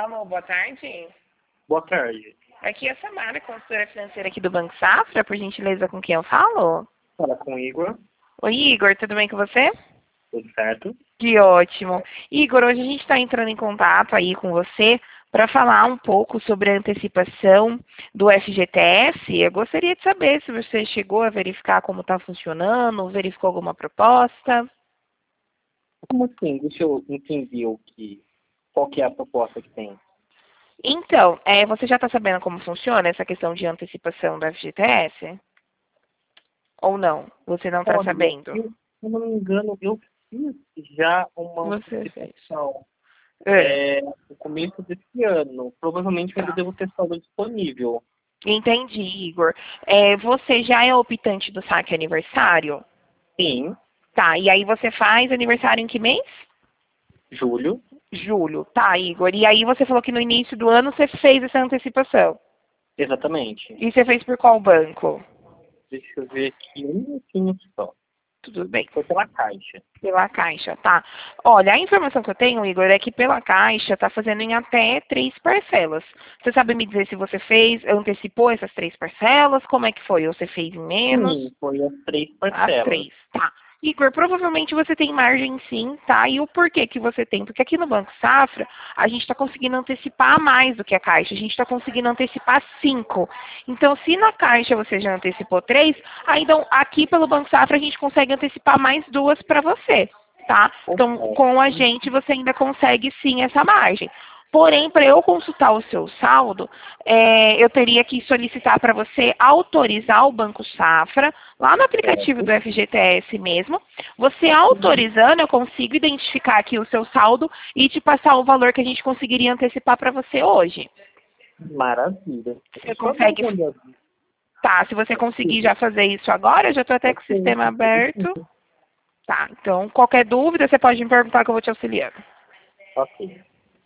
Alô, boa tarde. Boa tarde. Aqui é a Samara, consultora financeira aqui do Banco Safra, por gentileza, com quem eu falo? Fala com o Igor. Oi, Igor, tudo bem com você? Tudo certo? Que ótimo. Igor, hoje a gente está entrando em contato aí com você para falar um pouco sobre a antecipação do FGTS. Eu gostaria de saber se você chegou a verificar como está funcionando, verificou alguma proposta. Como assim? Deixa eu entender qual que é a proposta que tem. Então, você já está sabendo como funciona essa questão de antecipação do FGTS? Ou não? Você não está Olha, sabendo? se eu não me engano, eu fiz já uma Você fez. antecipação É. no começo desse ano. Provavelmente eu ainda devo ter saldo disponível. Entendi, Igor. Você já é optante do saque aniversário? Sim, Tá, e aí você faz aniversário em que mês? julho, Julho. Tá, Igor. E aí você falou que no início do ano você fez essa antecipação. exatamente. E você fez por qual banco? Deixa eu ver aqui um minutinho só. Tudo bem. Foi pela Caixa. Pela Caixa, tá. Olha, a informação que eu tenho, Igor, é que pela Caixa tá fazendo em até 3 parcelas. Você sabe me dizer se você antecipou essas 3 parcelas? Como é que foi? Ou você fez em menos? Sim, foi as 3 As parcelas. 3, tá. Igor, provavelmente você tem margem sim, tá? E o porquê que você tem? Porque aqui no Banco Safra, a gente está conseguindo antecipar mais do que a Caixa. A gente está conseguindo antecipar 5. Então, se na Caixa você já antecipou 3, aí então aqui pelo Banco Safra a gente consegue antecipar mais 2 para você, tá? Então, com a gente você ainda consegue sim essa margem. Porém, para eu consultar o seu saldo, eu teria que solicitar para você autorizar o Banco Safra, lá no aplicativo do Certo. FGTS mesmo. Você autorizando, eu consigo identificar aqui o seu saldo e te passar o valor que a gente conseguiria antecipar para você hoje. Maravilha. Você Só dar consegue? uma olhada. Tá, se você conseguir já fazer isso agora, eu já estou até com o sistema aberto. Tá, então qualquer dúvida você pode me perguntar que eu vou te auxiliando. Ok.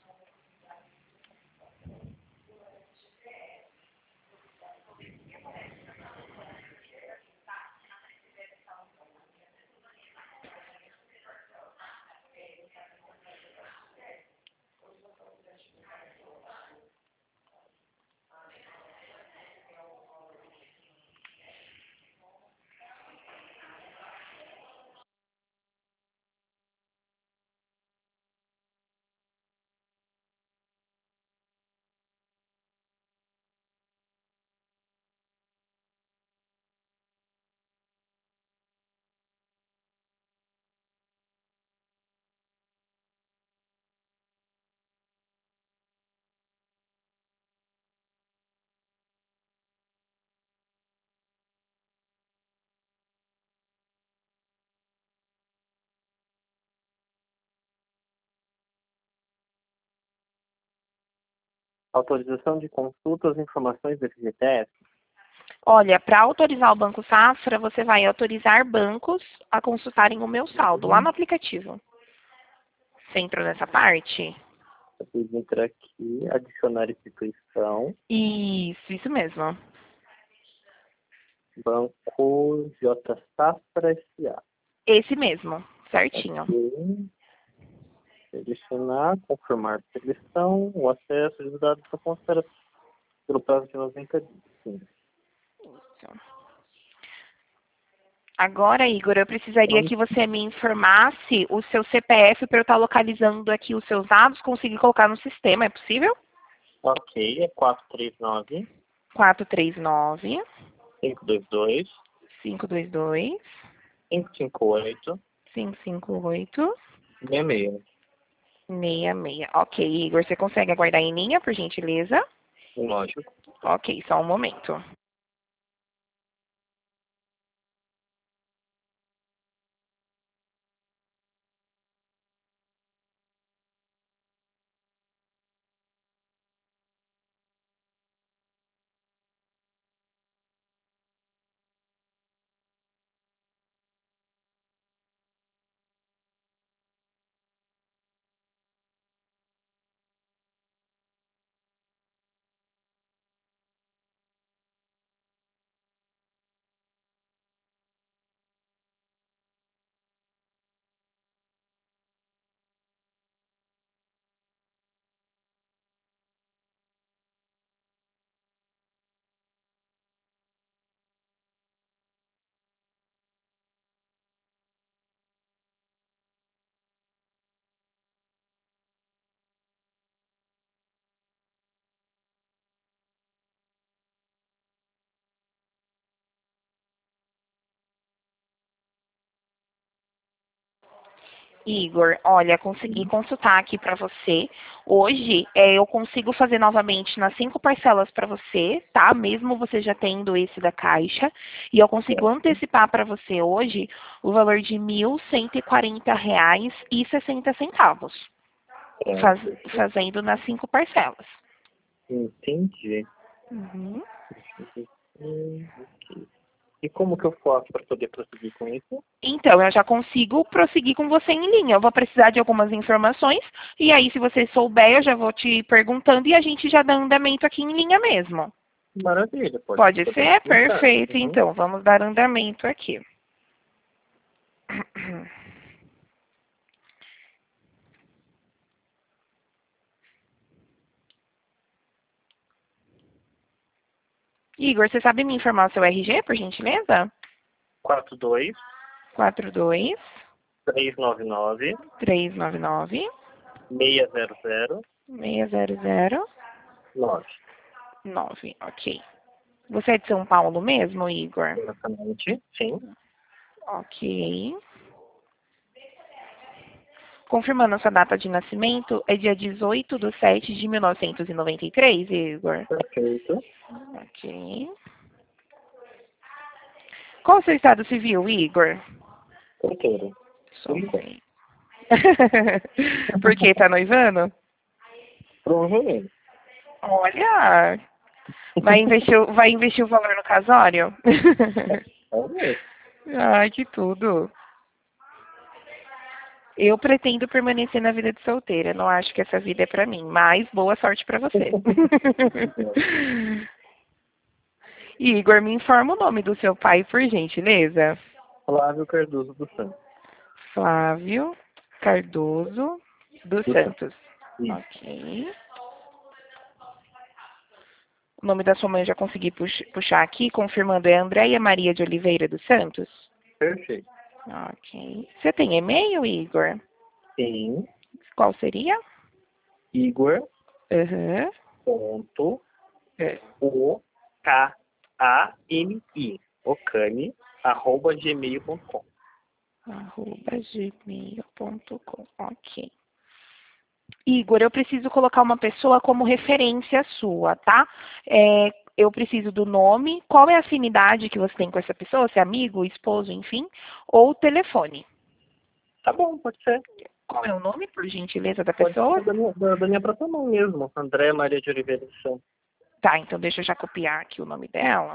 Autorização de consulta às informações do FGTS. Olha, para autorizar o Banco Safra, você vai autorizar bancos a consultarem o meu saldo lá no aplicativo. Você entrou nessa parte? Eu preciso entrar aqui, adicionar instituição, Isso mesmo. Banco J. Safra S.A. Esse mesmo, certinho. Ok. Selecionar, confirmar seleção, o acesso dos dados da considera pelo prazo de 90 dias. Sim. Agora, Igor, eu precisaria que você me informasse o seu CPF para eu estar localizando aqui os seus dados, conseguir colocar no sistema, é possível? Ok, é 439 439 522 522 558 558 66. 66. Ok, Igor, você consegue aguardar em linha, por gentileza? Lógico. Ok, só um momento. Igor, olha, consegui consultar aqui para você. Hoje eu consigo fazer novamente nas 5 parcelas para você, tá? Mesmo você já tendo esse da Caixa. E eu consigo antecipar para você hoje o valor de R$ 1.140,60, fazendo nas 5 parcelas. Entendi. Uhum. Ok. E como que eu faço para poder prosseguir com isso? Então, eu já consigo prosseguir com você em linha. Eu vou precisar de algumas informações e aí, se você souber, eu já vou te perguntando e a gente já dá andamento aqui em linha mesmo. Maravilha, Pode podemos ser? começar. Perfeito. Uhum. Então, vamos dar andamento aqui. Igor, você sabe me informar o seu RG, por gentileza? 42 42 399 399 600 600 9. 9. Ok. Você é de São Paulo mesmo, Igor? Exatamente, sim. Ok. Confirmando a sua data de nascimento, é dia 18/7/1993, Igor? Perfeito. Ok. Qual o seu estado civil, Igor? Solteiro. Por enquanto. Solteiro. Por quê? Tá noivando? Provavelmente. Olha, vai investir o valor no casório? Talvez. Ai, que tudo. Eu pretendo permanecer na vida de solteira. Não acho que essa vida é pra mim, mas boa sorte pra você. Igor, me informa o nome do seu pai, por gentileza. Flávio Cardoso dos Santos. Flávio Cardoso dos Santos. Isso. Ok. O nome da sua mãe eu já consegui puxar aqui, confirmando, é Andréia Maria de Oliveira dos Santos? Perfeito. Ok. Você tem e-mail, Igor? Sim. Qual seria? Igor. Uhum. Ponto. OKANI. Okani. @gmail.com. @gmail.com. Ok. Igor, eu preciso colocar uma pessoa como referência sua, tá? Eu preciso do nome, qual é a afinidade que você tem com essa pessoa, se é amigo, esposo, enfim, ou telefone. Tá bom, pode ser. Qual é o nome, por gentileza, da Pode pessoa? ser da minha própria mão mesmo. André Maria de Oliveira dos Santos. Tá, então deixa eu já copiar aqui o nome dela.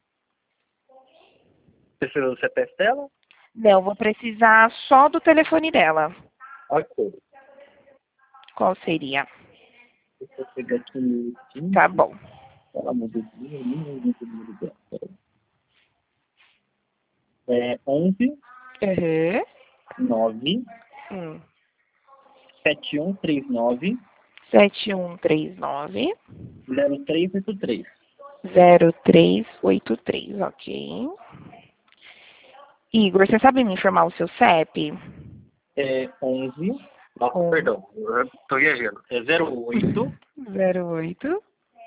Precisa do CPF dela? Não, vou precisar só do telefone dela. Ok. Qual seria? Deixa eu pegar aqui. Tá bom. Pelo amor de Deus, eu nem lembro o número dela. É 11 Uhum. 9 Hum. 7139 7139 0383. 0383, ok. Igor, você sabe me informar o seu CEP? É 11. Nossa, perdão, eu tô viajando. É 08 08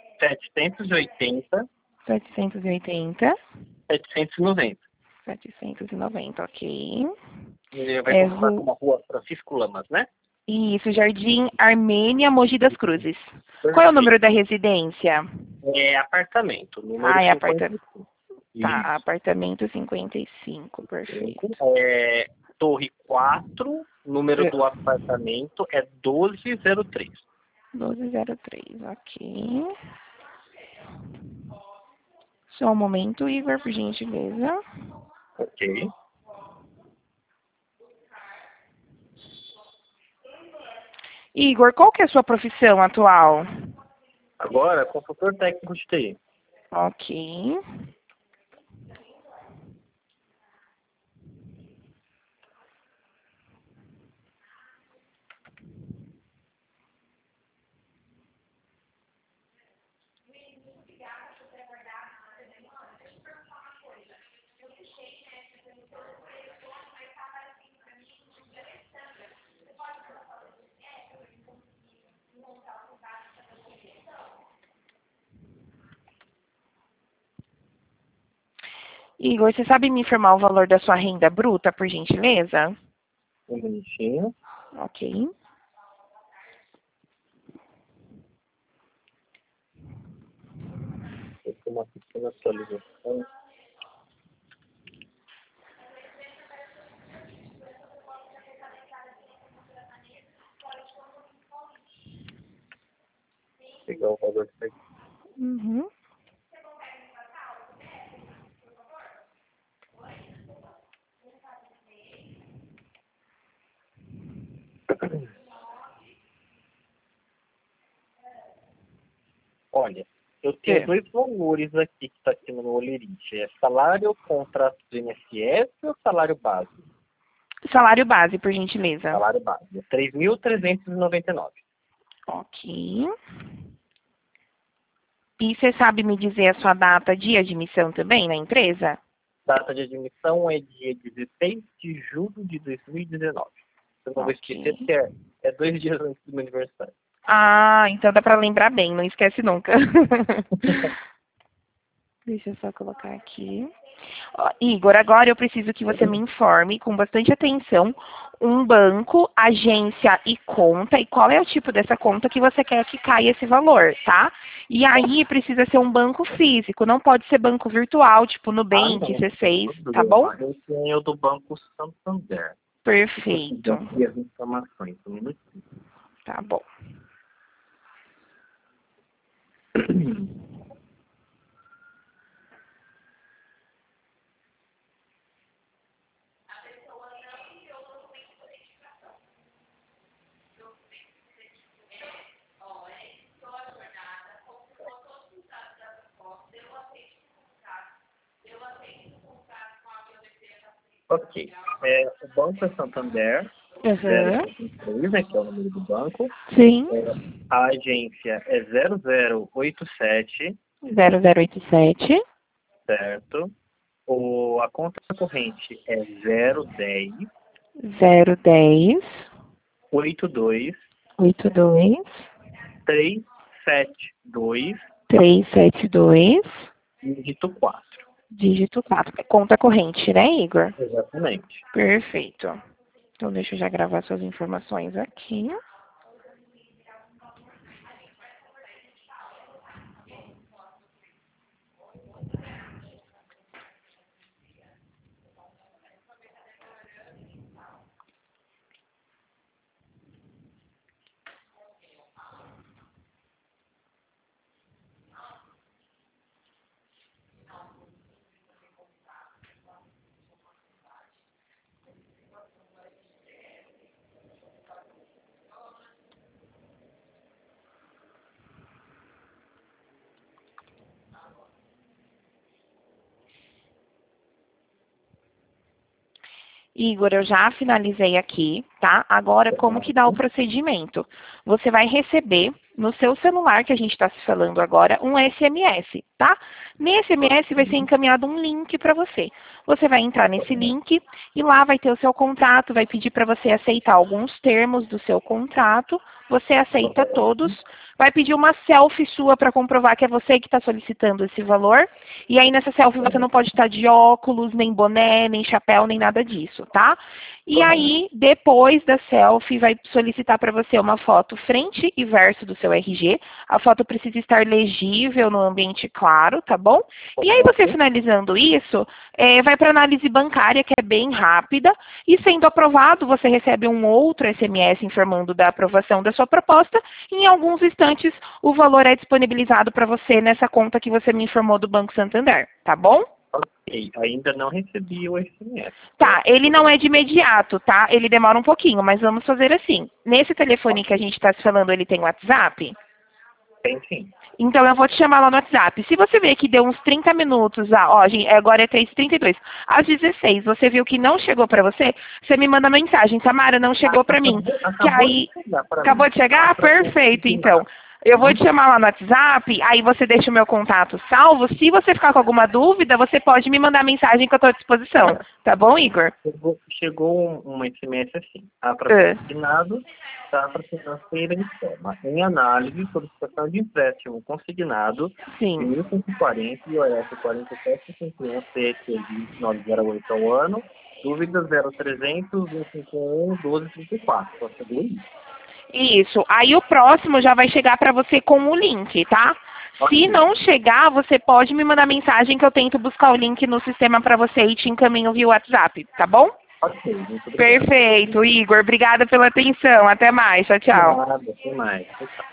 780 780 790. 790, ok. Vai É começar com uma rua Francisco Lamas, né? Isso, Jardim Armênia, Mogi das Cruzes. Qual é o Perfeito. número da residência? É apartamento, número Ah, é 55. Tá, Isso. apartamento 55, perfeito. É Torre 4, número do apartamento é 1203. 1203, ok. Só um momento, Igor, por gentileza. Ok. Igor, qual que é a sua profissão atual? Agora, consultor técnico de TI. Ok. Igor, você sabe me informar o valor da sua renda bruta, por gentileza? Um minutinho. Ok. Eu tenho uma pequena atualização. Pegar o valor que tá Uhum. aqui. Olha, eu tenho dois valores aqui que está aqui no meu Olerite. É salário, contrato do INSS ou salário base? Salário base, por gentileza. Salário base. É 3.399. Ok. E você sabe me dizer a sua data de admissão também na empresa? Data de admissão é dia 16 de julho de 2019. Eu não vou esquecer Ok. porque é 2 dias antes do meu aniversário. Ah, então dá pra lembrar bem, não esquece nunca. Deixa eu só colocar aqui. Ó, Igor, agora eu preciso que você me informe com bastante atenção um banco, agência e conta e qual é o tipo dessa conta que você quer que caia esse valor, tá? E aí precisa ser um banco físico, não pode ser banco virtual, tipo Ah, Nubank, não. C6, Tudo tá bem. bom? Eu tenho do Banco Santander. Deixa eu pegar Perfeito. aqui as informações. Um minutinho. Tá bom. Ok. O banco é Santander, Uhum. 053, né, que é o número do banco. Sim. A agência é 0087, 0087 certo? A conta corrente é 010 010 82 82 372 372 dígito 4. dígito 4. Conta corrente, né, Igor? Exatamente. Perfeito. Então, deixa eu já gravar suas informações aqui. Igor, eu já finalizei aqui, tá? Agora, como que dá o procedimento? Você vai receber no seu celular, que a gente está se falando agora, um SMS, tá? Nesse SMS vai ser encaminhado um link para você. Você vai entrar nesse link e lá vai ter o seu contrato, vai pedir para você aceitar alguns termos do seu contrato. Você aceita todos, vai pedir uma selfie sua para comprovar que é você que está solicitando esse valor. E aí nessa selfie você não pode estar de óculos, nem boné, nem chapéu, nem nada disso, tá? E aí, depois da selfie, vai solicitar para você uma foto frente e verso do seu RG. A foto precisa estar legível no ambiente claro, tá bom? E aí, você finalizando isso, vai para análise bancária, que é bem rápida. E sendo aprovado, você recebe um outro SMS informando da aprovação da sua proposta. E em alguns instantes, o valor é disponibilizado para você nessa conta que você me informou do Banco Santander, tá bom? Ok, ainda não recebi o SMS. Tá, ele não é de imediato, tá? Ele demora um pouquinho, mas vamos fazer assim. Nesse telefone que a gente está se falando, ele tem WhatsApp? Tem sim. Então eu vou te chamar lá no WhatsApp. Se você ver que deu uns 30 minutos, ó, gente, agora é 3h32, às 16, você viu que não chegou para você, você me manda mensagem, Tamara, não chegou para mim. Que Acabou aí, de chegar para acabou mim. de chegar? Pra Perfeito, então. confirmar. Eu vou te chamar lá no WhatsApp, aí você deixa o meu contato salvo. Se você ficar com alguma dúvida, você pode me mandar mensagem que eu estou à disposição. Tá bom, Igor? Chegou um SMS assim. Tá para ser Ah, assinado, tá para ser transferida em forma. Em análise, solicitação de empréstimo consignado de sim. 1.140 IOS 47,51 CET 2908 ao ano. Dúvida 0300 151 1234. Só chegou aí. Isso. Aí o próximo já vai chegar para você com o link, tá? Ok. Se não chegar, você pode me mandar mensagem que eu tento buscar o link no sistema para você e te encaminho via WhatsApp, tá bom? Ok, muito obrigado. Perfeito, Igor. Obrigada pela atenção. Até mais. Tchau, tchau. Nada, até mais. Tchau, tchau.